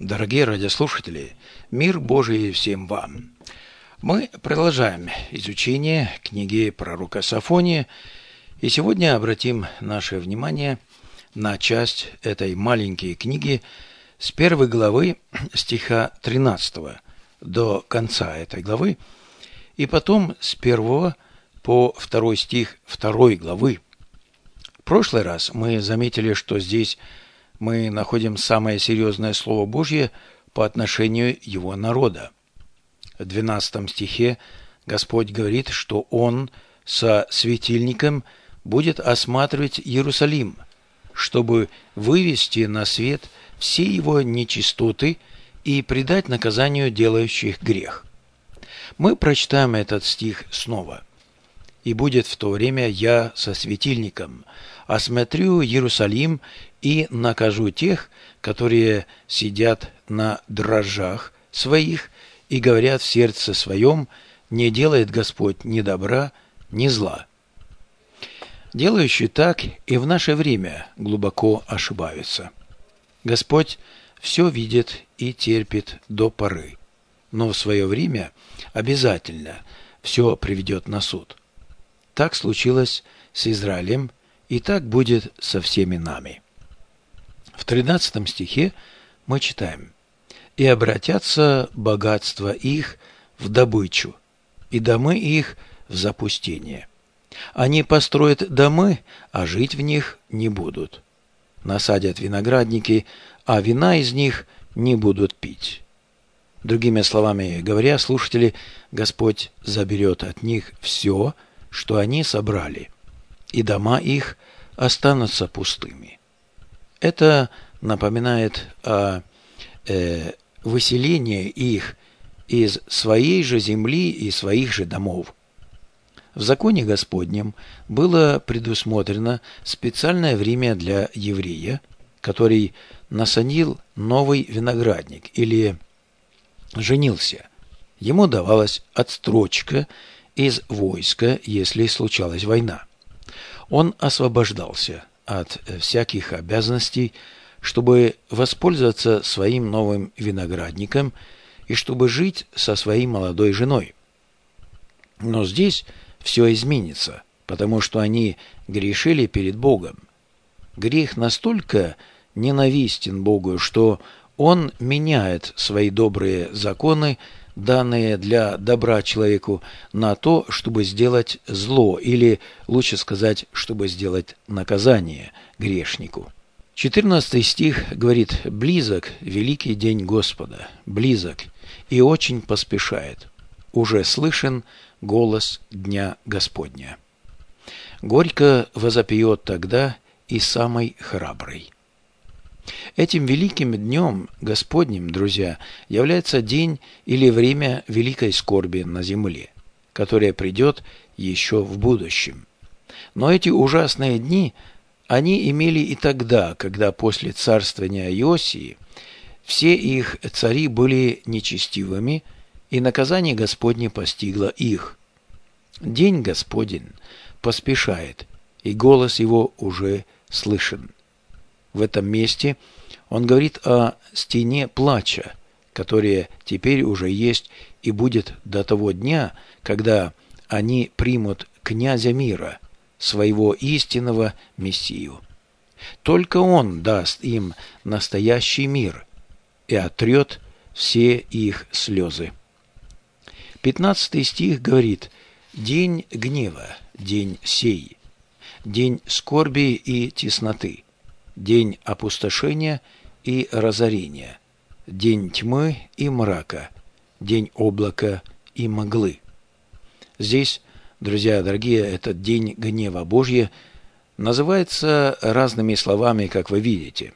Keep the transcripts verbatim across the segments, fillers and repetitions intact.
Дорогие радиослушатели, мир Божий всем вам! Мы продолжаем изучение книги пророка Сафонии, и сегодня обратим наше внимание на часть этой маленькой книги с первой главы стиха тринадцатого до конца этой главы, и потом с первого по второй стих второй главы. В прошлый раз мы заметили, что здесь мы находим самое серьезное Слово Божье по отношению его народа. В двенадцатом стихе Господь говорит, что Он со светильником будет осматривать Иерусалим, чтобы вывести на свет все его нечистоты и предать наказанию делающих грех. Мы прочитаем этот стих снова. «И будет в то время я со светильником, осмотрю Иерусалим и накажу тех, которые сидят на дрожжах своих и говорят в сердце своем, не делает Господь ни добра, ни зла». Делающие так и в наше время глубоко ошибаются. Господь все видит и терпит до поры, но в свое время обязательно все приведет на суд. Так случилось с Израилем, и так будет со всеми нами. В тринадцатом стихе мы читаем: «И обратятся богатства их в добычу, и домы их в запустение. Они построят домы, а жить в них не будут. Насадят виноградники, а вина из них не будут пить». Другими словами говоря, слушатели, Господь заберет от них все, что они собрали, и дома их останутся пустыми. Это напоминает о э, выселении их из своей же земли и своих же домов. В законе Господнем было предусмотрено специальное время для еврея, который насадил новый виноградник или женился. Ему давалась отстрочка из войска, если случалась война. Он освобождался от всяких обязанностей, чтобы воспользоваться своим новым виноградником и чтобы жить со своей молодой женой. Но здесь все изменится, потому что они грешили перед Богом. Грех настолько ненавистен Богу, что Он меняет свои добрые законы, данные для добра человеку, на то, чтобы сделать зло, или, лучше сказать, чтобы сделать наказание грешнику. четырнадцатый стих говорит: «Близок великий день Господа, близок, и очень поспешает. Уже слышен голос дня Господня. Горько возопьет тогда и самый храбрый». Этим великим днем Господним, друзья, является день или время великой скорби на земле, которая придет еще в будущем. Но эти ужасные дни, они имели и тогда, когда после царствования Иосии все их цари были нечестивыми, и наказание Господне постигло их. День Господень поспешает, и голос его уже слышен. В этом месте он говорит о стене плача, которая теперь уже есть и будет до того дня, когда они примут князя мира, своего истинного Мессию. Только он даст им настоящий мир и отрет все их слезы. Пятнадцатый стих говорит: «День гнева, день сей, день скорби и тесноты, день опустошения и разорения, день тьмы и мрака, день облака и мглы». Здесь, друзья дорогие, этот день гнева Божьего называется разными словами, как вы видите.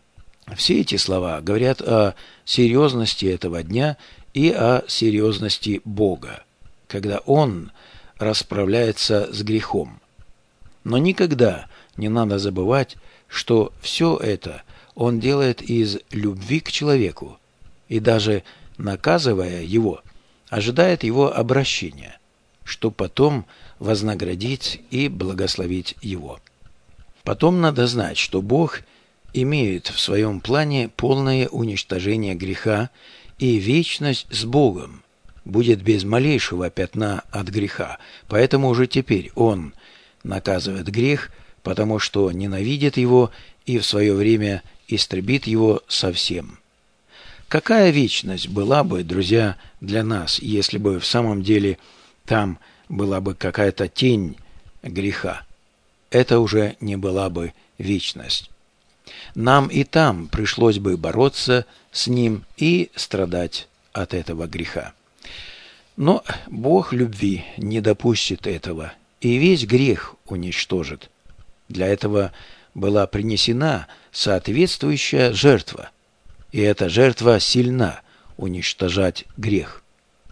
Все эти слова говорят о серьезности этого дня и о серьезности Бога, когда Он расправляется с грехом. Но никогда не надо забывать, что все это Он делает из любви к человеку, и даже наказывая его, ожидает его обращения, чтобы потом вознаградить и благословить его. Потом надо знать, что Бог имеют в своем плане полное уничтожение греха, и вечность с Богом будет без малейшего пятна от греха. Поэтому уже теперь Он наказывает грех, потому что ненавидит его и в свое время истребит его совсем. Какая вечность была бы, друзья, для нас, если бы в самом деле там была бы какая-то тень греха? Это уже не была бы вечность. Нам и там пришлось бы бороться с ним и страдать от этого греха. Но Бог любви не допустит этого, и весь грех уничтожит. Для этого была принесена соответствующая жертва, и эта жертва сильна уничтожать грех.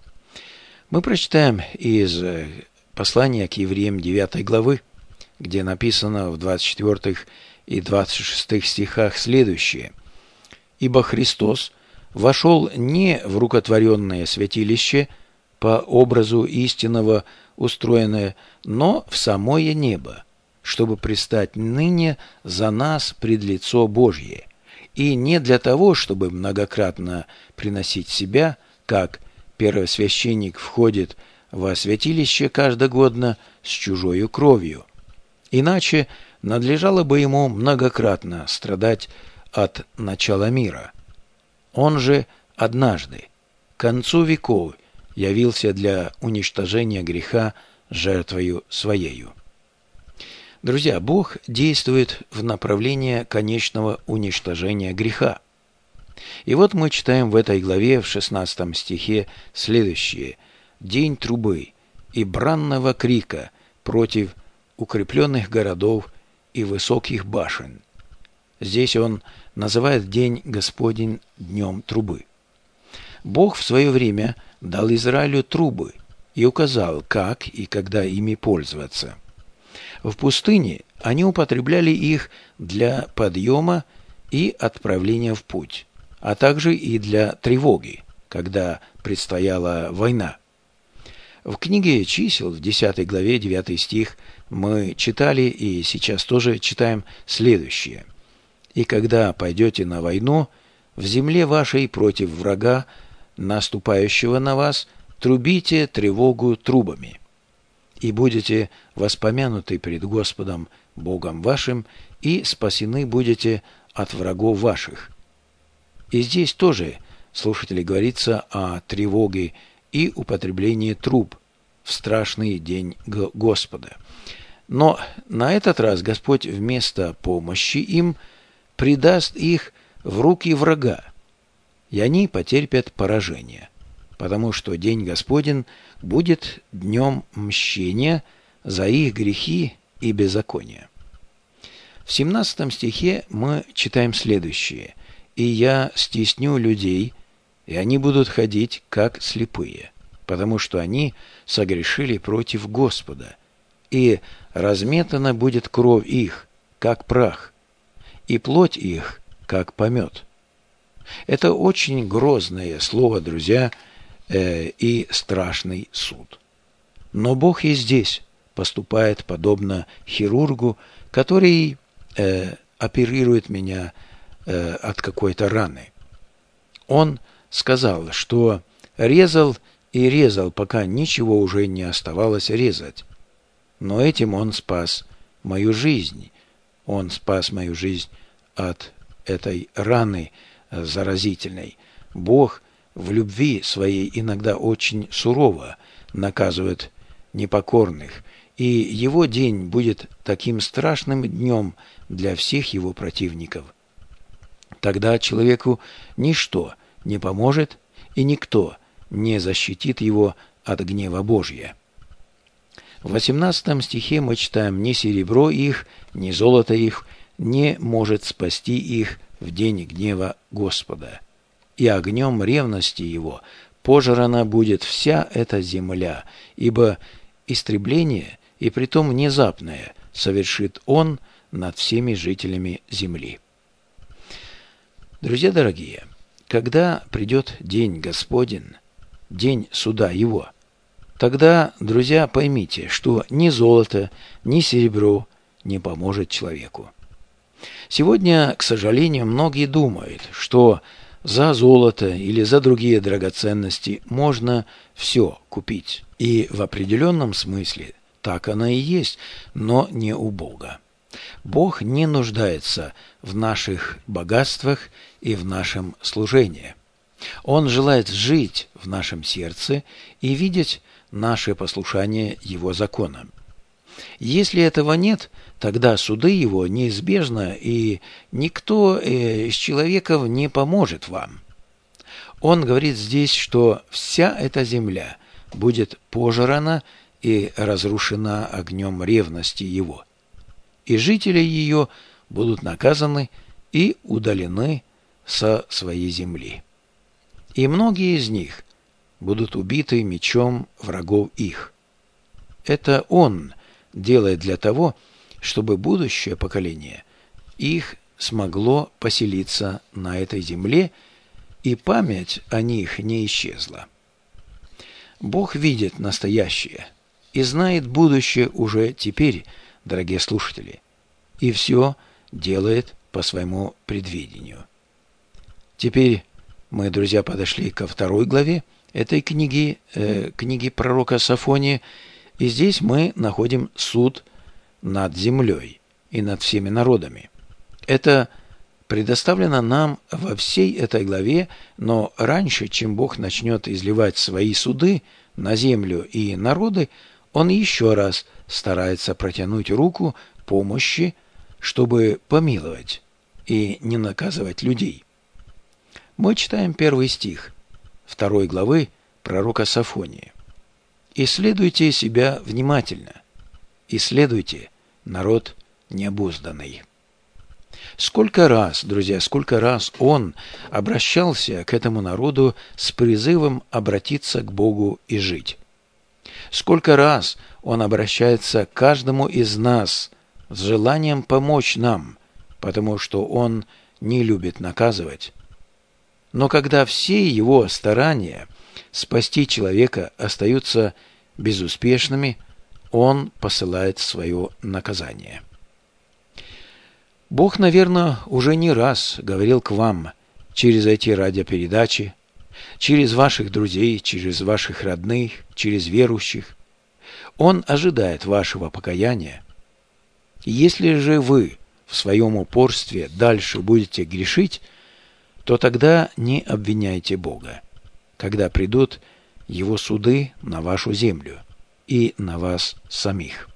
Мы прочитаем из послания к евреям девятой главы, где написано в двадцать четвёртых и двадцать шестых стихах следующее. «Ибо Христос вошел не в рукотворенное святилище, по образу истинного устроенное, но в самое небо, чтобы предстать ныне за нас пред лицо Божье, и не для того, чтобы многократно приносить себя, как первосвященник входит во святилище каждогодно с чужою кровью. Иначе надлежало бы ему многократно страдать от начала мира. Он же однажды, к концу веков, явился для уничтожения греха жертвою своею». Друзья, Бог действует в направлении конечного уничтожения греха. И вот мы читаем в этой главе, в шестнадцатом стихе, следующее. «День трубы и бранного крика против укрепленных городов и высоких башен». Здесь он называет День Господень днем трубы. Бог в свое время дал Израилю трубы и указал, как и когда ими пользоваться. В пустыне они употребляли их для подъема и отправления в путь, а также и для тревоги, когда предстояла война. В книге «Чисел» в десятой главе, девятый стих, мы читали и сейчас тоже читаем следующее. «И когда пойдете на войну, в земле вашей против врага, наступающего на вас, трубите тревогу трубами, и будете воспомянуты пред Господом Богом вашим, и спасены будете от врагов ваших». И здесь тоже, слушатели, говорится о тревоге и употреблении труб в страшный день Господа. Но на этот раз Господь вместо помощи им предаст их в руки врага, и они потерпят поражение, потому что день Господень будет днем мщения за их грехи и беззакония. В семнадцатом стихе мы читаем следующее. «И я стесню людей, и они будут ходить, как слепые, потому что они согрешили против Господа, и разметана будет кровь их, как прах, и плоть их, как помет». Это очень грозное слово, друзья, э, и страшный суд. Но Бог и здесь поступает подобно хирургу, который э, оперирует меня э, от какой-то раны. Он сказал, что резал и резал, пока ничего уже не оставалось резать. Но этим он спас мою жизнь. Он спас мою жизнь от этой раны заразительной. Бог в любви своей иногда очень сурово наказывает непокорных, и его день будет таким страшным днем для всех его противников. Тогда человеку ничто не поможет, и никто не защитит его от гнева Божия. В восемнадцатом стихе мы читаем: «Ни серебро их, ни золото их не может спасти их в день гнева Господа, и огнем ревности его пожрана будет вся эта земля, ибо истребление, и притом внезапное, совершит он над всеми жителями земли». Друзья дорогие, когда придет день Господень, день суда его, тогда, друзья, поймите, что ни золото, ни серебро не поможет человеку. Сегодня, к сожалению, многие думают, что за золото или за другие драгоценности можно все купить. И в определенном смысле так оно и есть, но не у Бога. Бог не нуждается в наших богатствах и в нашем служении. Он желает жить в нашем сердце и видеть наше послушание Его законам. Если этого нет, тогда суды Его неизбежны, и никто из человеков не поможет вам. Он говорит здесь, что вся эта земля будет пожрана и разрушена огнем ревности Его, и жители ее будут наказаны и удалены со своей земли. И многие из них будут убиты мечом врагов их. Это Он делает для того, чтобы будущее поколение их смогло поселиться на этой земле, и память о них не исчезла. Бог видит настоящее и знает будущее уже теперь, дорогие слушатели, и все делает по своему предвидению. Теперь мы, друзья, подошли ко второй главе этой книги, э, книги пророка Софонии, и здесь мы находим суд над землей и над всеми народами. Это предоставлено нам во всей этой главе, но раньше, чем Бог начнет изливать свои суды на землю и народы, Он еще раз старается протянуть руку помощи, чтобы помиловать и не наказывать людей. Мы читаем первый стих второй главы пророка Софонии. «Исследуйте себя внимательно, исследуйте народ необузданный». Сколько раз, друзья, сколько раз он обращался к этому народу с призывом обратиться к Богу и жить. Сколько раз он обращается к каждому из нас с желанием помочь нам, потому что он не любит наказывать. Но когда все его старания спасти человека остаются безуспешными, он посылает свое наказание. Бог, наверное, уже не раз говорил к вам через эти радиопередачи, через ваших друзей, через ваших родных, через верующих. Он ожидает вашего покаяния. Если же вы в своем упорстве дальше будете грешить, то тогда не обвиняйте Бога, когда придут Его суды на вашу землю и на вас самих.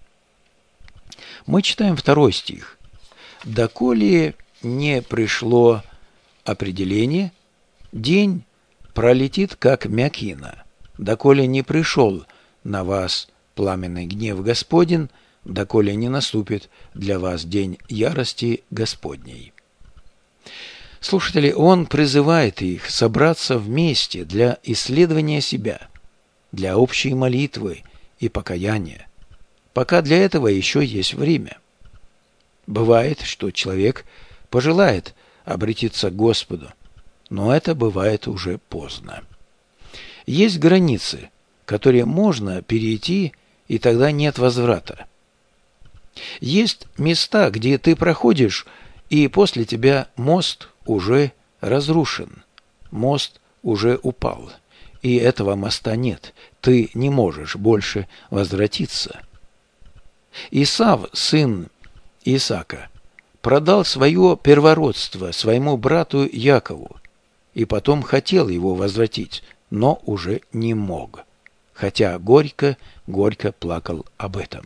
Мы читаем второй стих. «Доколе не пришло определение, день пролетит, как мякина, доколе не пришел на вас пламенный гнев Господень, доколе не наступит для вас день ярости Господней». Слушатели, он призывает их собраться вместе для исследования себя, для общей молитвы и покаяния, пока для этого еще есть время. Бывает, что человек пожелает обратиться к Господу, но это бывает уже поздно. Есть границы, которые можно перейти, и тогда нет возврата. Есть места, где ты проходишь, и после тебя мост уже разрушен, мост уже упал, и этого моста нет, ты не можешь больше возвратиться. Исав, сын Исаака, продал свое первородство своему брату Якову, и потом хотел его возвратить, но уже не мог, хотя горько-горько плакал об этом.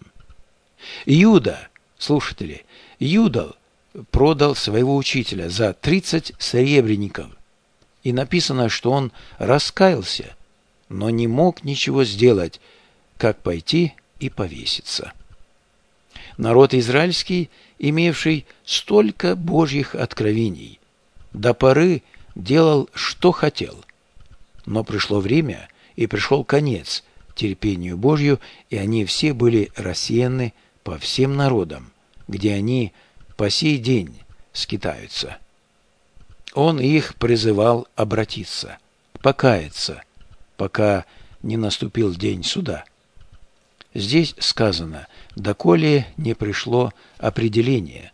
Иуда, слушатели, Иуда продал своего учителя за тридцать серебряников, и написано, что он раскаялся, но не мог ничего сделать, как пойти и повеситься. Народ израильский, имевший столько Божьих откровений, до поры делал, что хотел. Но пришло время, и пришел конец терпению Божью, и они все были рассеяны по всем народам, где они по сей день скитаются. Он их призывал обратиться, покаяться, пока не наступил день суда. Здесь сказано, доколе не пришло определение,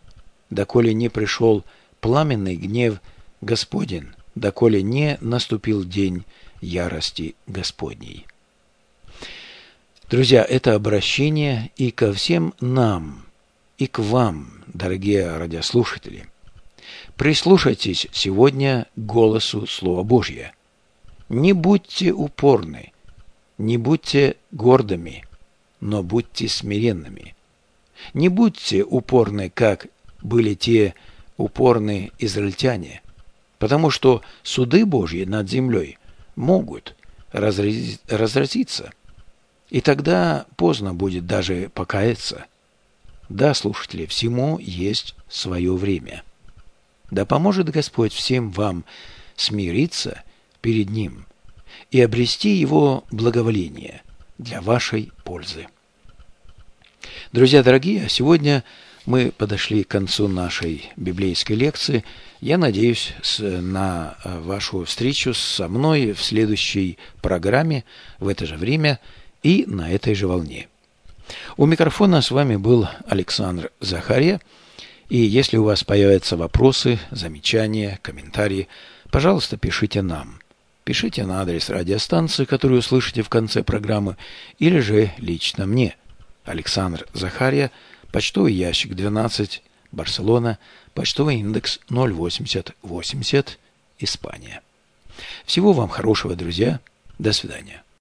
доколе не пришел пламенный гнев Господень, доколе не наступил день ярости Господней. Друзья, это обращение и ко всем нам, и к вам, дорогие радиослушатели. Прислушайтесь сегодня к голосу Слова Божьего. Не будьте упорны, не будьте гордыми, но будьте смиренными. Не будьте упорны, как были те упорные израильтяне, потому что суды Божьи над землей могут разразиться, и тогда поздно будет даже покаяться. Да, слушатели, всему есть свое время. Да поможет Господь всем вам смириться перед Ним и обрести Его благоволение для вашей пользы. Друзья дорогие, сегодня мы подошли к концу нашей библейской лекции. Я надеюсь на вашу встречу со мной в следующей программе в это же время и на этой же волне. У микрофона с вами был Александр Захарья. И если у вас появятся вопросы, замечания, комментарии, пожалуйста, пишите нам. Пишите на адрес радиостанции, которую услышите в конце программы, или же лично мне. Александр Захарья, почтовый ящик двенадцать, Барселона, почтовый индекс ноль восемьдесят восемьдесят, Испания. Всего вам хорошего, друзья. До свидания.